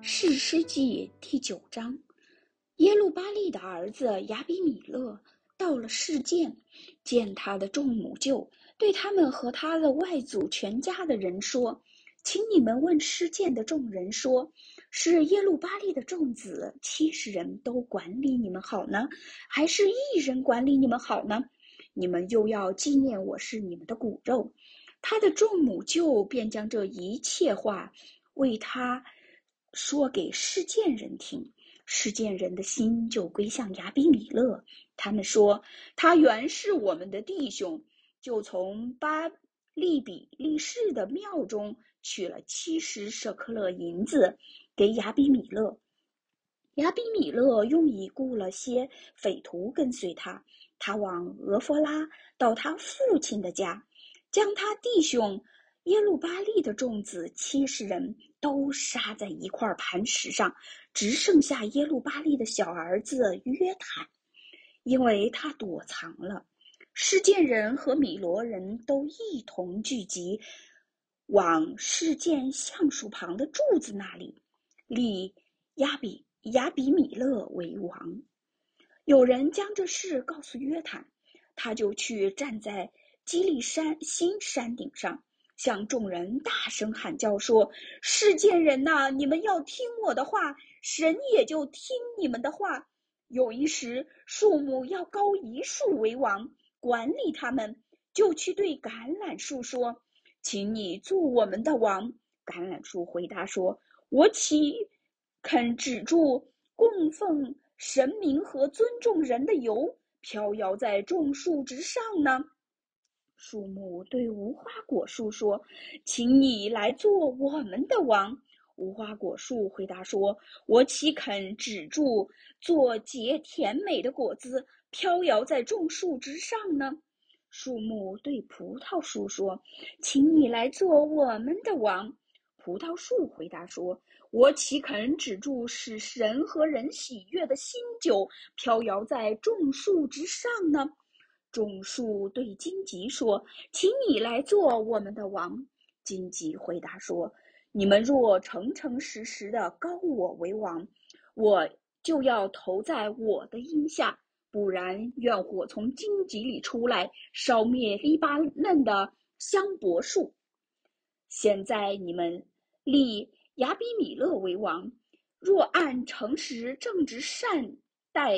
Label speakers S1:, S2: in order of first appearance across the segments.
S1: 士师记第9章，耶路巴利的儿子亚比米勒到了示剑，见他的众母舅，对他们和他的外祖全家的人说：请你们问示剑的众人说，是耶路巴利的众子70人都管理你们好呢，还是1人管理你们好呢？你们又要纪念我是你们的骨肉。他的众母舅便将这一切话为他说给示剑人听，示剑人的心就归向亚比米勒。他们说，他原是我们的弟兄，就从巴利比利士的庙中取了70舍克勒银子给亚比米勒。亚比米勒用以雇了些匪徒跟随他，他往俄弗拉到他父亲的家，将他弟兄耶路巴利的众子70人都杀在一块磐石上，只剩下耶路巴利的小儿子约坦，因为他躲藏了。示剑人和米罗人都一同聚集，往示剑橡树旁的柱子那里立亚比米勒为王。有人将这事告诉约坦，他就去站在基利新山顶上，向众人大声喊叫说：示剑人哪，你们要听我的话，神也就听你们的话。有一时，树木要高1树为王，管理他们，就去对橄榄树说：请你做我们的王。橄榄树回答说：我岂肯止住供奉神明和尊重人的油飘摇在众树之上呢？树木对无花果树说：请你来做我们的王。无花果树回答说：我岂肯止住做结甜美的果子飘摇在众树之上呢？树木对葡萄树说：请你来做我们的王。葡萄树回答说：我岂肯止住使神和人喜悦的新酒飘摇在众树之上呢？众树对荆棘说：请你来做我们的王。荆棘回答说：你们若诚诚实实的膏我为王，我就要投在我的荫下，不然愿火从荆棘里出来，烧灭黎巴嫩的香柏树。现在你们立亚比米勒为王，若按诚实正直善待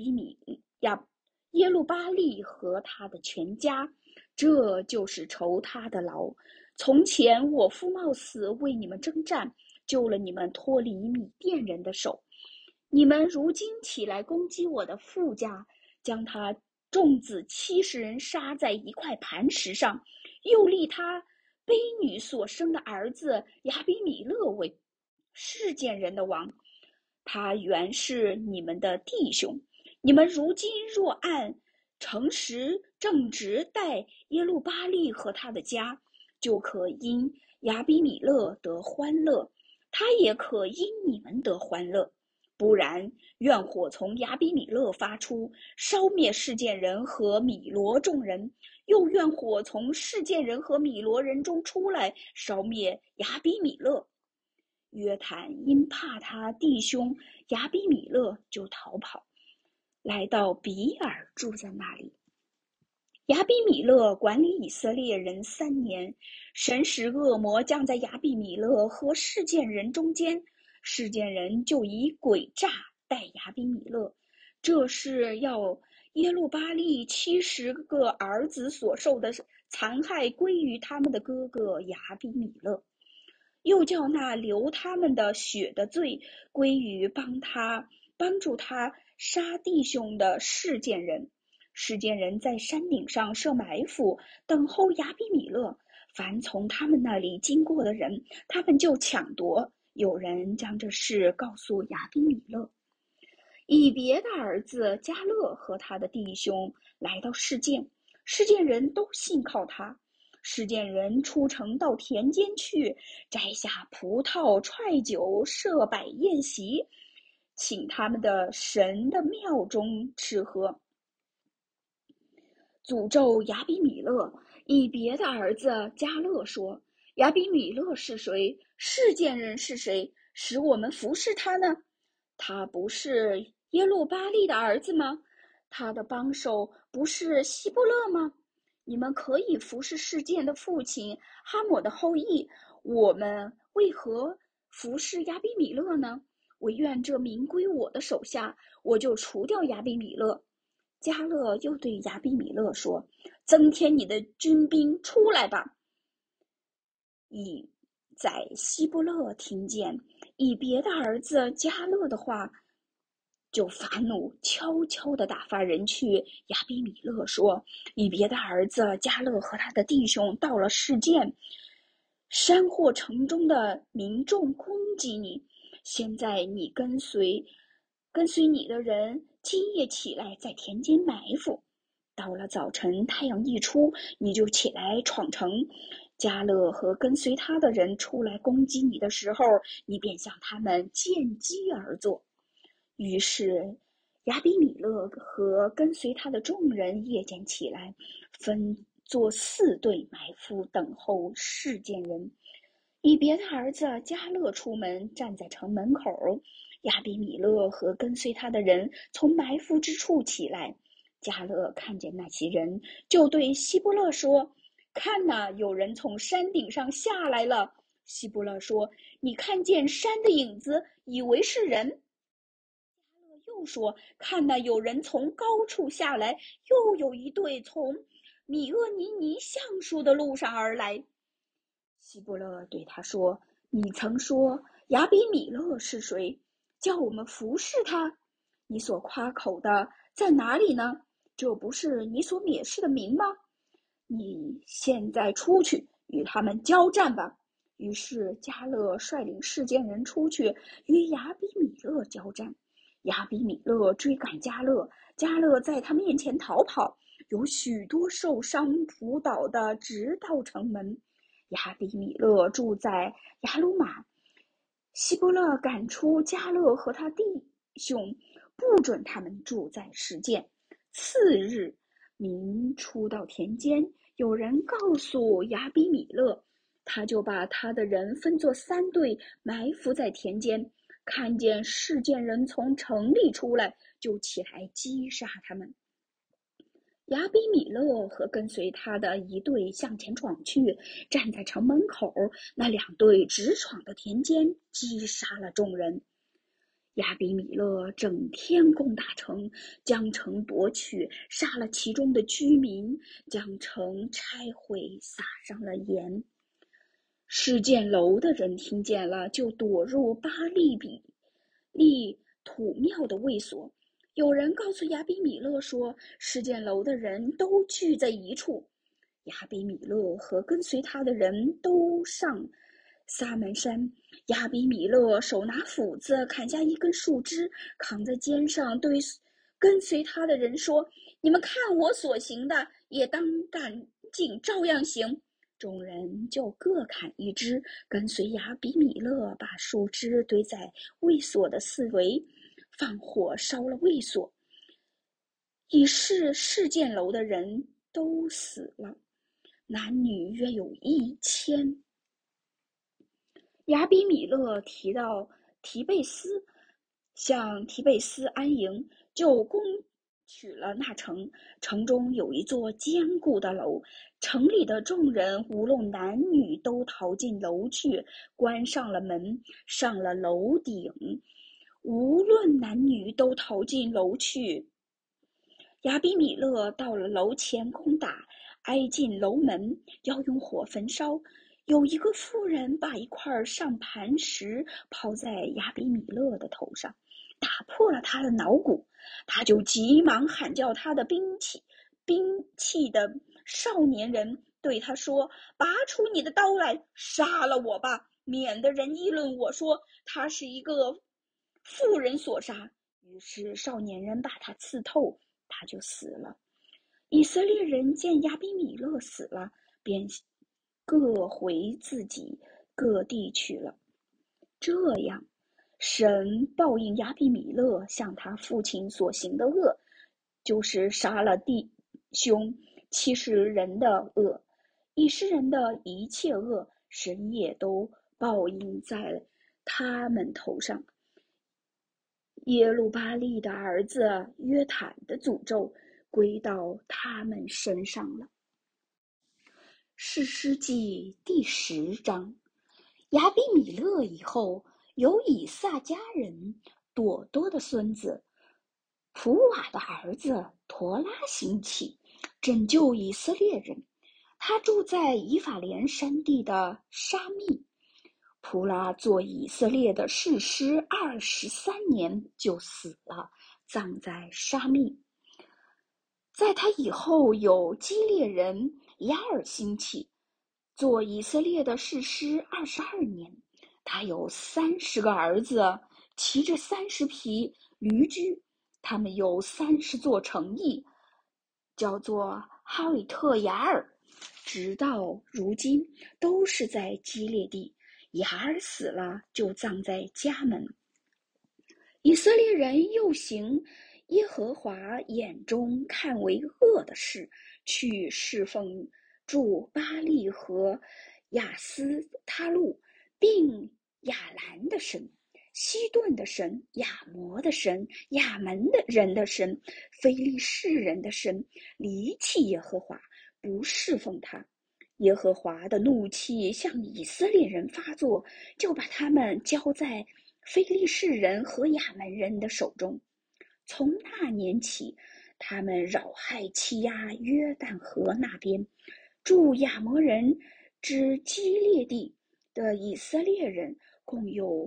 S1: 耶路巴利和他的全家，这就是酬他的劳。从前我父冒死为你们征战，救了你们脱离米甸人的手。你们如今起来攻击我的父家，将他众子70人杀在一块磐石上，又立他卑女所生的儿子亚比米勒为示剑人的王。他原是你们的弟兄，你们如今若按诚实正直待耶路巴利和他的家，就可因亚比米勒得欢乐，他也可因你们得欢乐。不然，愿火从亚比米勒发出，烧灭示剑人和米罗众人；又愿火从示剑人和米罗人中出来，烧灭亚比米勒。约坦因怕他弟兄亚比米勒，就逃跑，来到比尔，住在那里。亚比米勒管理以色列人3年，神使恶魔降在亚比米勒和示剑人中间，示剑人就以诡诈待亚比米勒。这是要耶路巴利70个儿子所受的残害归于他们的哥哥亚比米勒，又叫那流他们的血的罪归于帮助他杀弟兄的示剑人。示剑人在山顶上设埋伏，等候亚比米勒，凡从他们那里经过的人，他们就抢夺。有人将这事告诉亚比米勒。以别的儿子迦勒和他的弟兄来到示剑，示剑人都信靠他。示剑人出城到田间去，摘下葡萄踹酒，设摆宴席，请他们的神的庙中吃喝。诅咒亚比米勒。以别的儿子迦勒说：亚比米勒是谁？示剑人是谁？ 使我们服侍他呢？他不是耶路巴利的儿子吗？他的帮手不是希波勒吗？你们可以服侍事件的父亲哈抹的后裔，我们为何服侍亚比米勒呢？我愿这民归我的手下，我就除掉亚比米勒。迦勒又对亚比米勒说：增添你的军兵出来吧。以在希波勒听见以别的儿子迦勒的话，就发怒，悄悄地打发人去亚比米勒说：以别的儿子迦勒和他的弟兄到了示剑，山或城中的民众攻击你，现在你跟随你的人今夜起来在田间埋伏，到了早晨太阳一出，你就起来闯城。迦勒和跟随他的人出来攻击你的时候，你便向他们见机而作。于是亚比米勒和跟随他的众人夜间起来，分作4队埋伏，等候示剑人。以别的儿子迦勒出门，站在城门口。亚比米勒和跟随他的人从埋伏之处起来。迦勒看见那些人，就对希波勒说：看哪，有人从山顶上下来了。希波勒说：你看见山的影子，以为是人。又说：看哪，有人从高处下来，又有一队从米厄尼尼橡树的路上而来。希波勒对他说：你曾说亚比米勒是谁？叫我们服侍他。你所夸口的在哪里呢？这不是你所蔑视的名吗？你现在出去与他们交战吧。于是迦勒率领示剑人出去与亚比米勒交战。亚比米勒追赶迦勒，迦勒在他面前逃跑，有许多受伤仆倒的直到城门。亚比米勒住在雅鲁玛，希波勒赶出迦勒和他弟兄，不准他们住在示剑。次日，民出到田间，有人告诉亚比米勒，他就把他的人分作3队，埋伏在田间。看见示剑人从城里出来，就起来击杀他们。亚比米勒和跟随他的一队向前闯去，站在城门口，那2队直闯的田间，击杀了众人。亚比米勒整天攻打城，将城夺取，杀了其中的居民，将城拆毁，撒上了盐。示剑楼的人听见了，就躲入巴利比利土庙的卫所。有人告诉亚比米勒说，示剑楼的人都聚在一处。亚比米勒和跟随他的人都上撒门山。亚比米勒手拿斧子，砍下一根树枝，扛在肩上，对跟随他的人说：你们看我所行的，也当赶紧照样行。众人就各砍一枝，跟随亚比米勒把树枝堆在卫所的四围，放火烧了卫所。已是示剑楼的人都死了，男女约有1000。亚比米勒提到提贝斯，向提贝斯安营，就攻取了那城。城中有一座坚固的楼，城里的众人无论男女都逃进楼去，关上了门，上了楼顶，无论男女都逃进楼去。亚比米勒到了楼前攻打，挨近楼门，要用火焚烧。有一个妇人把一块上磐石抛在亚比米勒的头上，打破了他的脑骨。他就急忙喊叫他的兵器的少年人，对他说：拔出你的刀来，杀了我吧，免得人议论我说他是一个妇人所杀。于是少年人把他刺透，他就死了。以色列人见亚比米勒死了，便各回自己各地去了。这样，神报应亚比米勒向他父亲所行的恶，就是杀了弟兄欺世人的恶，以世人的一切恶，神也都报应在他们头上。耶路巴利的儿子约坦的诅咒归到他们身上了。士师记第10章。亚比米勒以后，有以撒家人朵多的孙子普瓦的儿子陀拉兴起，拯救以色列人。他住在以法莲山地的沙密。普拉做以色列的士师23年就死了，葬在沙密。在他以后，有基列人亚尔兴起，做以色列的士师22年。他有30个儿子，骑着30匹驴驹，他们有30座城邑，叫做哈韦特雅尔，直到如今都是在基列地。雅尔死了，就葬在家门。以色列人又行耶和华眼中看为恶的事，去侍奉驻巴利和亚斯他路，并亚兰的神、西顿的神、亚摩的神、亚门的人的神、非利士人的神，离弃耶和华，不侍奉他。耶和华的怒气向以色列人发作，就把他们交在非利士人和亚门人的手中。从那年起，他们扰害欺压约旦河那边住亚摩人之基列地的以色列人，共有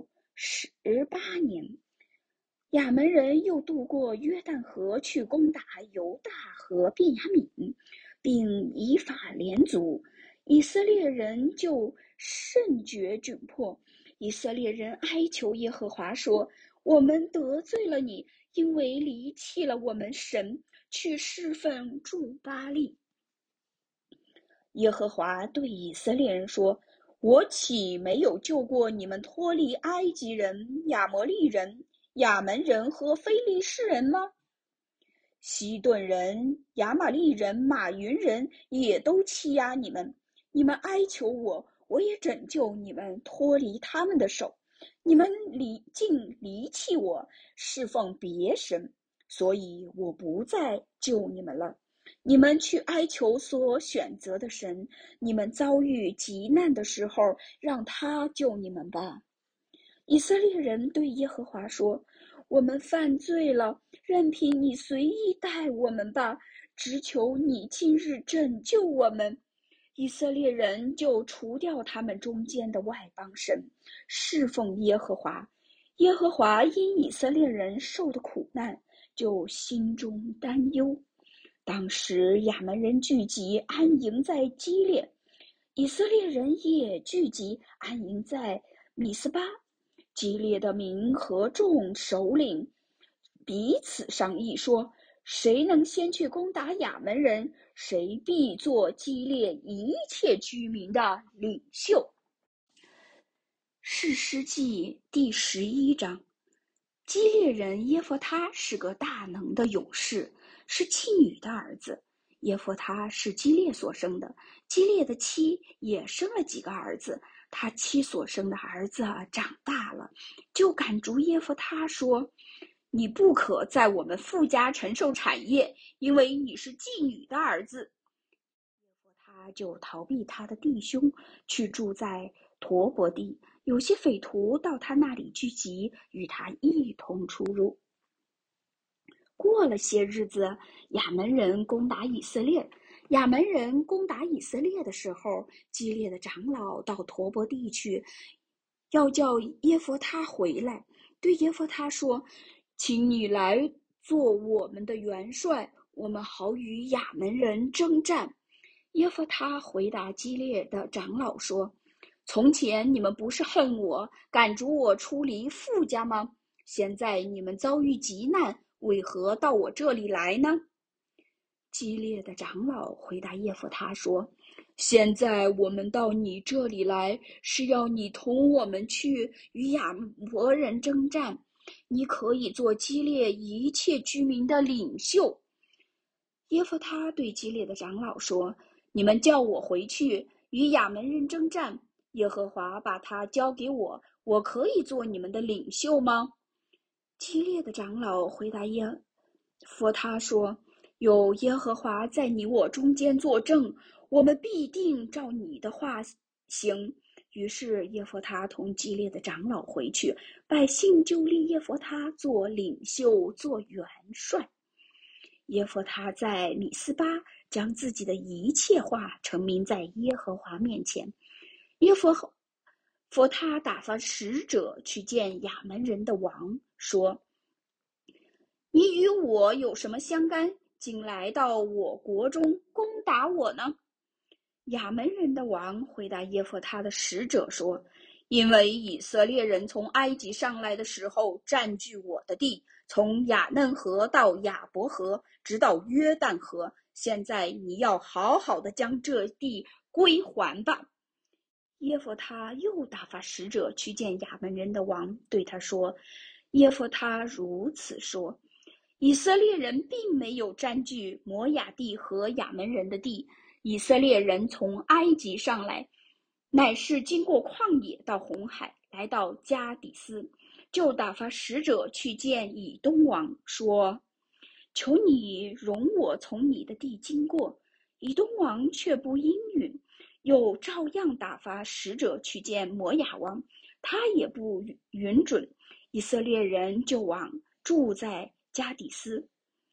S1: 18年。亚门人又渡过约旦河去攻打犹大和便雅悯，并以法莲族。以色列人就甚觉窘迫。以色列人哀求耶和华说：我们得罪了你，因为离弃了我们神，去侍奉驻巴力。耶和华对以色列人说：我岂没有救过你们脱离埃及人、亚摩利人、亚门人和非利士人吗？西顿人、亚玛利人、马云人也都欺压你们，你们哀求我，我也拯救你们脱离他们的手。你们竟离弃我，侍奉别神，所以我不再救你们了。你们去哀求所选择的神，你们遭遇急难的时候，让他救你们吧。以色列人对耶和华说：我们犯罪了，任凭你随意待我们吧，只求你今日拯救我们。以色列人就除掉他们中间的外邦神，侍奉耶和华。耶和华因以色列人受的苦难，就心中担忧。当时亚门人聚集安营在基列，以色列人也聚集安营在米斯巴。基列的民和众首领彼此商议说：谁能先去攻打亚门人，谁必做基列一切居民的领袖。士师记第11章。基列人耶弗他是个大能的勇士，是妻女的儿子。耶弗他是基列所生的，基列的妻也生了几个儿子。他妻所生的儿子长大了，就赶逐耶弗他说：你不可在我们父家承受产业，因为你是妓女的儿子。耶弗他就逃避他的弟兄，去住在陀伯地。有些匪徒到他那里聚集，与他一同出入。过了些日子，亚门人攻打以色列。亚门人攻打以色列的时候，基列的长老到陀伯地去，要叫耶弗他回来，对耶弗他说：请你来做我们的元帅，我们好与亚门人征战。耶弗他回答基列的长老说：从前你们不是恨我，赶逐我出离父家吗？现在你们遭遇急难，为何到我这里来呢？基列的长老回答耶弗他说：现在我们到你这里来，是要你同我们去与亚摩人征战，你可以做基列一切居民的领袖。耶弗他对基列的长老说：你们叫我回去与亚门人征战，耶和华把他交给我， 我可以做你们的领袖吗？基列的长老回答耶弗他说：有耶和华在你我中间作证，我们必定照你的话行。于是耶弗他同基列的长老回去，百姓就立耶弗他做领袖，做元帅。耶弗他在米斯巴将自己的一切话陈明在耶和华面前。耶弗他打发使者去见亚门人的王，说：你与我有什么相干，竟来到我国中攻打我呢？亚门人的王回答耶弗他的使者说：因为以色列人从埃及上来的时候占据我的地，从雅嫩河到亚伯河，直到约旦河，现在你要好好的将这地归还吧。耶弗他又打发使者去见亚门人的王，对他说：耶弗他如此说，以色列人并没有占据摩亚地和亚门人的地，以色列人从埃及上来，乃是经过旷野到红海，来到加底斯，就打发使者去见以东王，说：求你容我从你的地经过。以东王却不应允，又照样打发使者去见摩亚王，他也不允准。以色列人就往住在加底斯。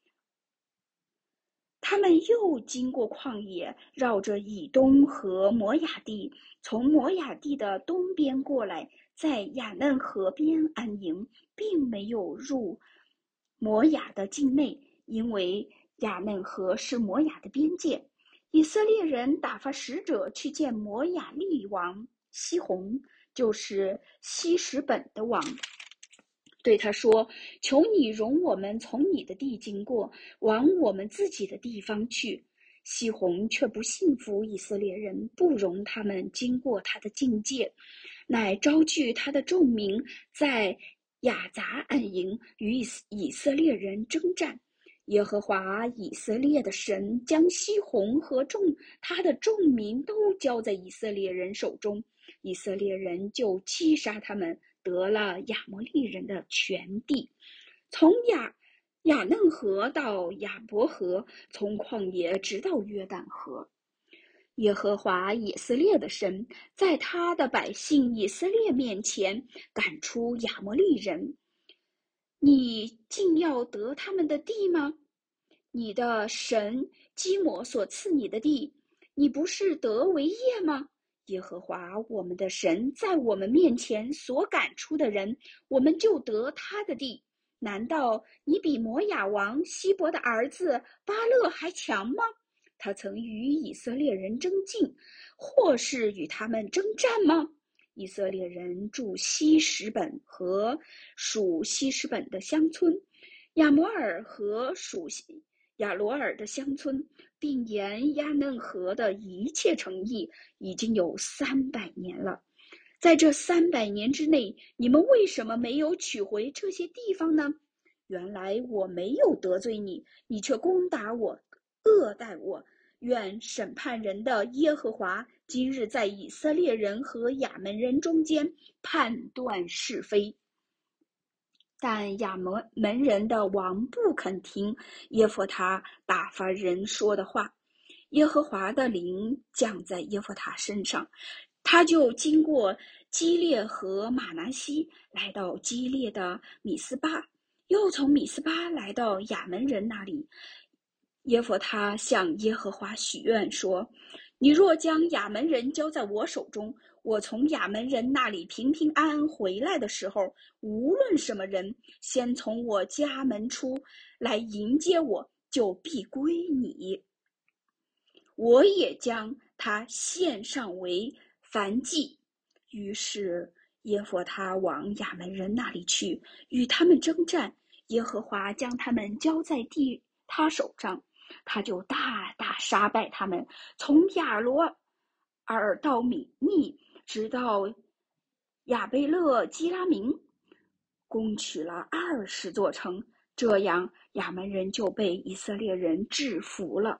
S1: 他们又经过旷野，绕着以东和摩亚地，从摩亚地的东边过来，在亚嫩河边安营，并没有入摩亚的境内，因为亚嫩河是摩亚的边界。以色列人打发使者去见摩亚利王西宏，就是希实本的王，对他说：求你容我们从你的地经过，往我们自己的地方去。西宏却不信服以色列人，不容他们经过他的境界，乃招聚他的众民，在亚杂安营，与以色列人征战。耶和华以色列的神将西宏和他的众民都交在以色列人手中，以色列人就击杀他们，得了亚摩利人的全地，从亚嫩河到亚伯河，从旷野直到约旦河。耶和华以色列的神在他的百姓以色列面前赶出亚摩利人，你竟要得他们的地吗？你的神基摩所赐你的地，你不是得为业吗？耶和华我们的神在我们面前所赶出的人，我们就得他的地。难道你比摩亚王希伯的儿子巴勒还强吗？他曾与以色列人争竞，或是与他们征战吗？以色列人住希实本和属希实本的乡村，亚摩尔和属亚罗尔的乡村，并沿亚嫩河的一切城邑，已经有300年了。在这300年之内，你们为什么没有取回这些地方呢？原来我没有得罪你，你却攻打我，恶待我。愿审判人的耶和华今日在以色列人和亚门人中间判断是非。但亚门人的王不肯听耶弗他打发人说的话，耶和华的灵降在耶弗他身上，他就经过基列和马拿西，来到基列的米斯巴，又从米斯巴来到亚门人那里。耶弗他向耶和华许愿说：你若将亚门人交在我手中，我从亚门人那里平平安安回来的时候，无论什么人先从我家门出来迎接我，就必归你。我也将他献上为燔祭。于是耶弗他往亚门人那里去，与他们征战。耶和华将他们交在他手上，他就大大杀败他们，从亚罗尔到米尼，直到亚贝勒基拉明，攻取了20座城。这样亚门人就被以色列人制服了。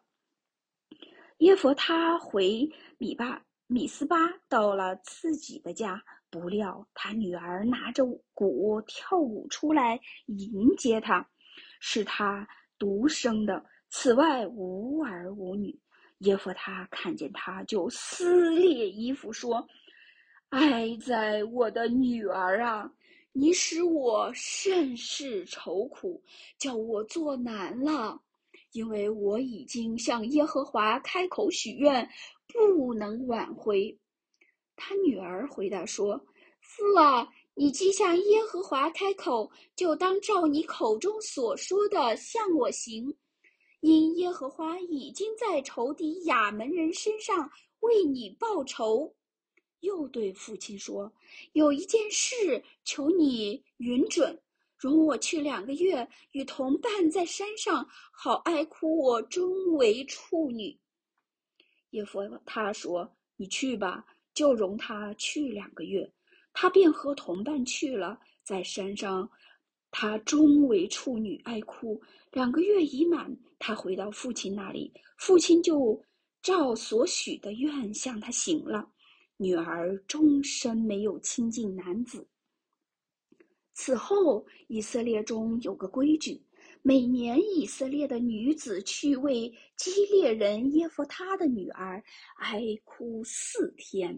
S1: 耶弗他回米斯巴，到了自己的家， 不料他女儿拿着鼓跳舞出来迎接他，是他独生的，此外无儿无女。耶弗他看见他，就撕裂衣服说：“哀哉，我的女儿啊！你使我甚是愁苦，叫我作难了，因为我已经向耶和华开口许愿，不能挽回。”他女儿回答说：“父啊，你既向耶和华开口，就当照你口中所说的向我行。因耶和华已经在仇敌亚门人身上为你报仇。”又对父亲说：“有一件事求你允准，容我去2个月，与同伴在山上，好哀哭我终为处女。”耶弗他说：“你去吧，就容他去2个月。”他便和同伴去了，在山上，他终为处女哀哭。2个月已满，他回到父亲那里，父亲就照所许的愿向他行了。女儿终身没有亲近男子。此后，以色列中有个规矩，每年以色列的女子去为基列人耶弗他的女儿哀哭4天。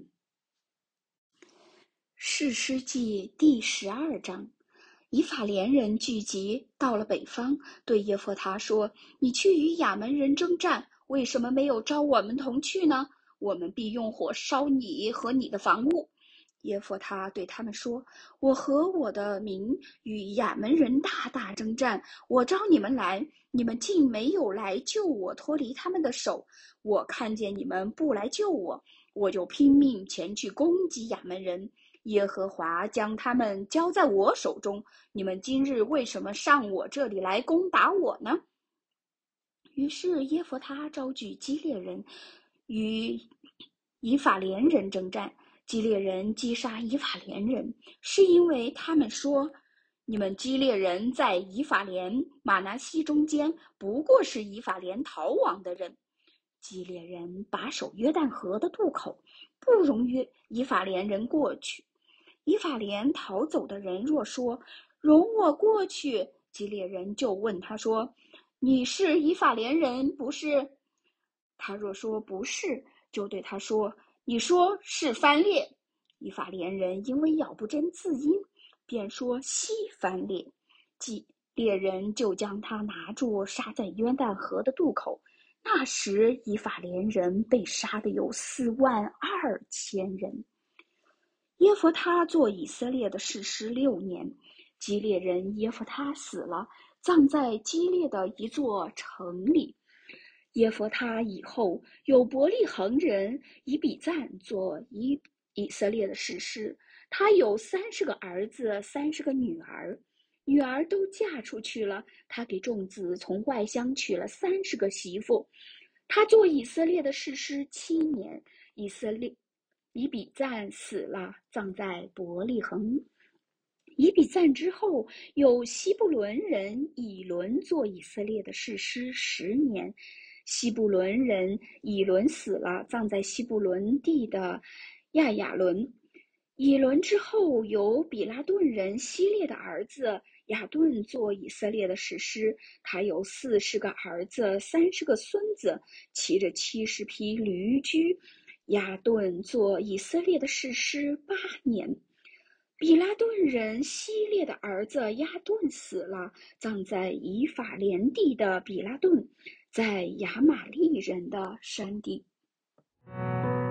S1: 士师记第12章。以法莲人聚集到了北方，对耶弗他说：“你去与亚门人征战，为什么没有招我们同去呢？我们必用火烧你和你的房屋。”耶弗他对他们说：“我和我的民与亚门人大大征战，我召你们来，你们竟没有来救我脱离他们的手。我看见你们不来救我，我就拼命前去攻击亚门人。耶和华将他们交在我手中，你们今日为什么上我这里来攻打我呢？”于是耶弗他招聚基列人与以法莲人征战。基列人击杀以法莲人，是因为他们说：“你们基列人在以法莲、玛拿西中间，不过是以法莲逃亡的人。”基列人把守约旦河的渡口，不容以法莲人过去。以法莲逃走的人若说：“容我过去”，基列人就问他说：“你是以法莲人不是？”他若说不是，就对他说：“你说是番列。”以法莲人因为咬不真字音，便说西番列。基列人就将他拿住，杀在约旦河的渡口。那时以法莲人被杀的有42000人。耶弗他做以色列的士师6年，基列人耶弗他死了，葬在基列的一座城里。耶弗他以后，有伯利恒人以比赞做以色列的士师，他有30个儿子，30个女儿，女儿都嫁出去了。他给众子从外乡娶了30个媳妇。他做以色列的士师7年，以比赞死了，葬在伯利恒。以比赞之后，有希布伦人以伦做以色列的士师10年。希布伦人以伦死了，葬在希布伦地的亚雅伦。以伦之后，有比拉顿人希列的儿子亚顿做以色列的士师，他有40个儿子，30个孙子，骑着70匹驴驹。亚顿做以色列的士师8年。比拉顿人希列的儿子亚顿死了，葬在以法莲地的比拉顿，在亚玛利人的山地。